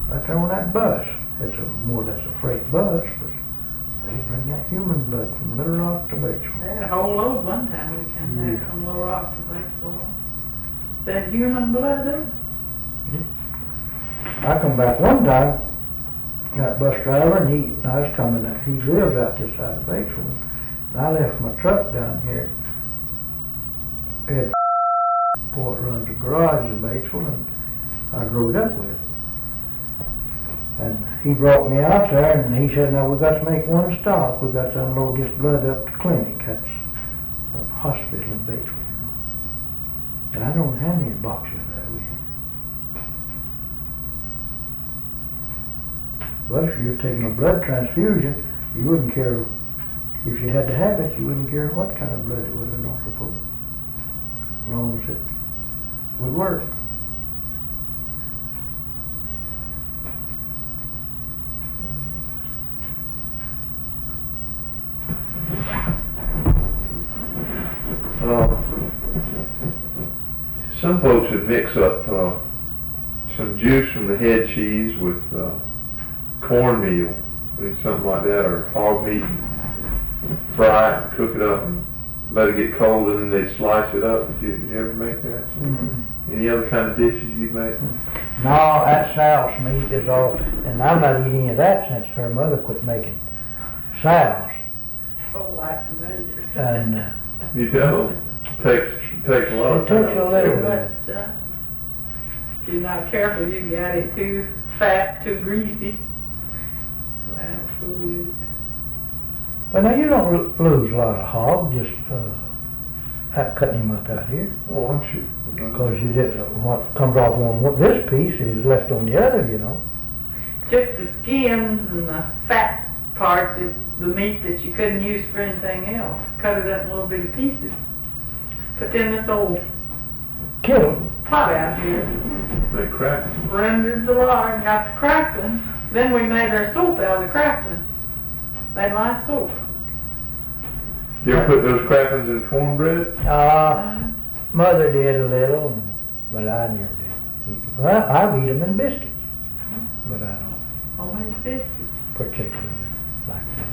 right there on that bus. It's more or less a freight bus, but they bring that human blood from Little Rock to Batesville. They had a whole load one time we came back from Little Rock to Batesville. Said human blood up. I come back one time, that bus driver, and I was coming, he lives out this side of Batesville. And I left my truck down here. Ed boy runs a garage in Batesville, and I growed up with it. And he brought me out there, and he said, now we got to make one stop. We got to unload this blood up to clinic. That's a hospital in Batesville. And I don't know how many boxes of that we had. But if you're taking a blood transfusion, you wouldn't care, if you had to have it, you wouldn't care what kind of blood it was in North Report, as long as it would work. Some folks would mix up some juice from the head cheese with cornmeal, something like that, or hog meat, and fry it and cook it up and let it get cold, and then they'd slice it up. Did you ever make that? Mm-hmm. Any other kind of dishes you make? No, that sow's meat is all, and I'm not eating any of that since her mother quit making sows. Oh, like familiar. And you don't. Takes a lot of time. It takes a Too little much time. If you're not careful, you can get it too fat, too greasy. So I have food. But now you don't lose a lot of hog just cutting him up out here. Oh, I'm sure. Because you did what comes off on this piece is left on the other, you know. Took the skins and the fat part, the meat that you couldn't use for anything else. Cut it up in little bitty pieces. Put in this old pot out here. They crack. Rendered the lard and got the cracklings. Then we made our soap out of the cracklings. Made my soap. You ever put those cracklings in cornbread? Mother did a little, but I never did. Well, I eat them in biscuits, but I don't Homemade biscuits. particularly like that.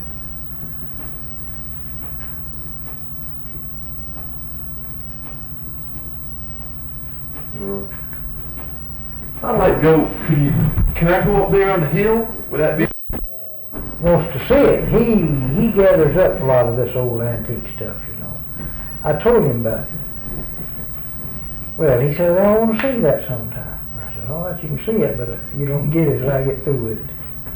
I'd like to go. Can I go up there on the hill? Would that be? Wants to see it. He gathers up a lot of this old antique stuff, you know. I told him about it. Well, he said, I want to see that sometime. I said, all right, you can see it, but you don't get it till I get through with it.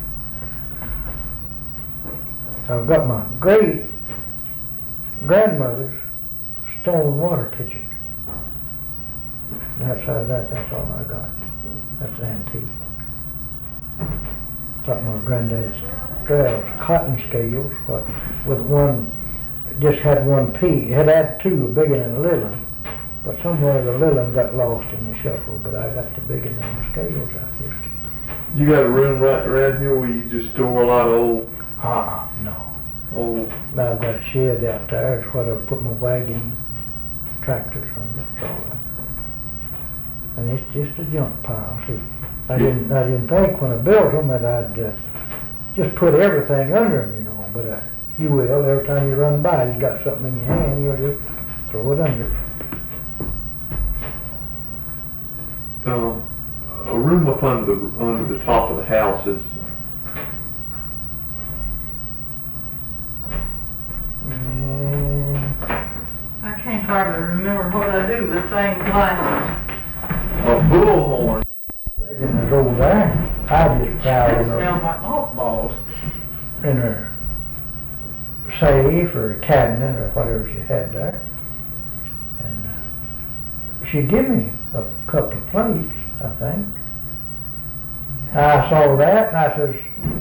I've got my great grandmother's stone water pitcher. And outside of that, that's all I got. That's antique. Got my granddad's Strauss cotton scales, with one, just had one piece. It had two, a big one and a little one. But somewhere the little one got lost in the shuffle, but I got the big one on the scales out here. You got a room right around here where you just store a lot of old? No. Old? Now I've got a shed out there. It's what I put my wagon, tractors on. That's all right. And it's just a junk pile. See, I didn't think when I built them that I'd just put everything under them, you know. But you will every time you run by. You got something in your hand, you'll just throw it under. A room up under the top of the house is. I can't hardly remember what I do with things last. A bullhorn. In the over there, I just That piled smells like mothballs. in her safe or a cabinet or whatever she had there. And she gave me a couple of plates, I think. I saw that and I says,